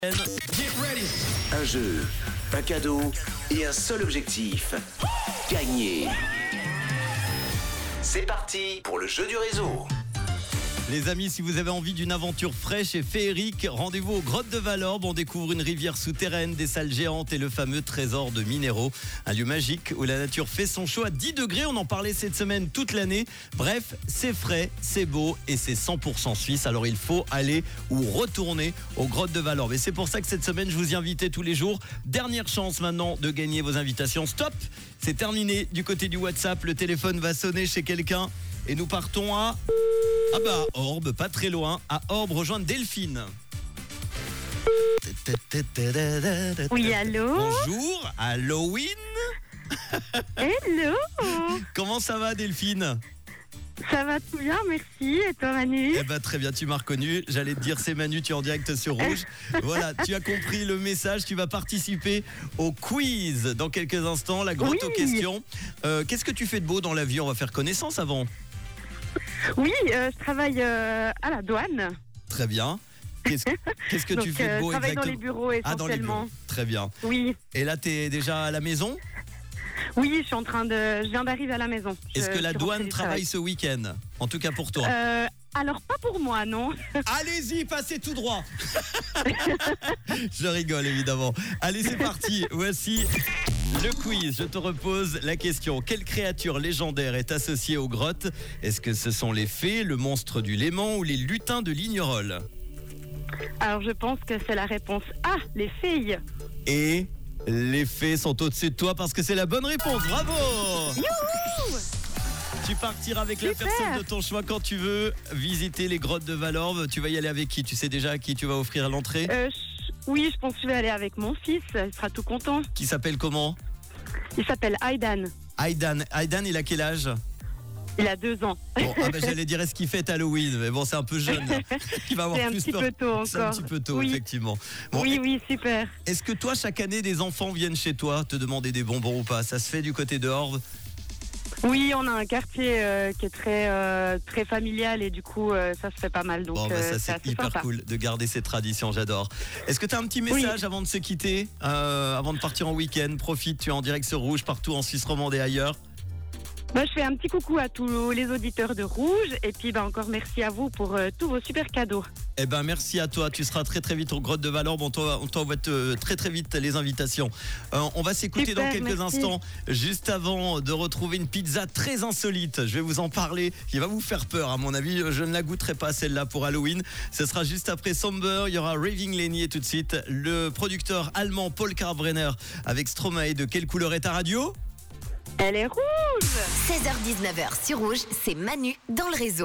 Un jeu, un cadeau et un seul objectif, gagner. C'est parti pour le jeu du réseau. Les amis, si vous avez envie d'une aventure fraîche et féerique, rendez-vous aux grottes de Valorbe. On découvre une rivière souterraine, des salles géantes et le fameux trésor de minéraux. Un lieu magique où la nature fait son show à 10 degrés. On en parlait cette semaine toute l'année. Bref, c'est frais, c'est beau et c'est 100% suisse. Alors il faut aller ou retourner aux grottes de Valorbe. Et c'est pour ça que cette semaine, je vous y invitais tous les jours. Dernière chance maintenant de gagner vos invitations. Stop, c'est terminé. Du côté du WhatsApp, le téléphone va sonner chez quelqu'un. Et nous partons à Orbe, pas très loin. À Orbe, rejoindre Delphine. Oui, allô? Bonjour, Halloween. Hello! Comment ça va, Delphine? Ça va tout bien, merci. Et toi, Manu? Eh ben, très bien, tu m'as reconnu. J'allais te dire, c'est Manu, tu es en direct sur Rouge. Voilà, tu as compris le message. Tu vas participer au quiz dans quelques instants. La grotte aux questions. Qu'est-ce que tu fais de beau dans la vie? On va faire connaissance avant. Oui, je travaille à la douane. Très bien. Qu'est-ce que Donc, tu fais de beau je travaille exactement? dans les bureaux essentiellement. Ah, dans les bureaux. Très bien. Oui. Et là, tu es déjà à la maison? Oui, je viens d'arriver à la maison. Est-ce que la suis douane rentrée du travaille ce week-end? En tout cas pour toi. Alors, pas pour moi, non. Allez-y, passez tout droit. Je rigole évidemment. Allez, c'est parti. Voici le quiz. Je te repose la question. Quelle créature légendaire est associée aux grottes? Est-ce que ce sont les fées, le monstre du Léman ou les lutins de Lignerolles? Alors, je pense que c'est la réponse A, les filles. Et les fées sont au-dessus de toi parce que c'est la bonne réponse. Bravo! Youhou! Tu partiras avec la Super. personne de ton choix quand tu veux visiter les grottes de Valorbe. Tu vas y aller avec qui? Tu sais déjà à qui tu vas offrir l'entrée? Oui, je pense que je vais aller avec mon fils. Il sera tout content. Qui s'appelle comment? Il s'appelle Aidan. Aidan, il a quel âge? Il a 2 ans. Bon, j'allais dire est-ce qu'il fête Halloween? Mais bon, c'est un peu jeune. Il va avoir C'est un plus petit peur. peu tôt encore. C'est un petit peu tôt, Oui. effectivement. Bon, Oui, super. Est-ce que toi, chaque année, des enfants viennent chez toi te demander des bonbons ou pas? Ça se fait du côté de Orbe? Oui, on a un quartier qui est très familial et du coup, ça se fait pas mal. Donc, Bon, ça c'est c'est assez hyper sympa. cool de garder ces traditions, j'adore. Est-ce que tu as un petit message avant de se quitter, avant de partir en week-end? Profite, tu es en direct sur Rouge, partout en Suisse romande et ailleurs. Je fais un petit coucou à tous les auditeurs de Rouge et puis encore merci à vous pour tous vos super cadeaux. Eh ben merci à toi, tu seras très très vite aux grottes de Valorbe, on t'envoie très très vite les invitations. On va s'écouter Super, dans quelques merci. instants, juste avant de retrouver une pizza très insolite. Je vais vous en parler, qui va vous faire peur à mon avis, je ne la goûterai pas celle-là pour Halloween. Ce sera juste après Somber, il y aura Raving Lenny et tout de suite le producteur allemand Paul Kalkbrenner avec Stromae. De quelle couleur est ta radio? Elle est rouge! 16h-19h sur Rouge, c'est Manu dans le réseau.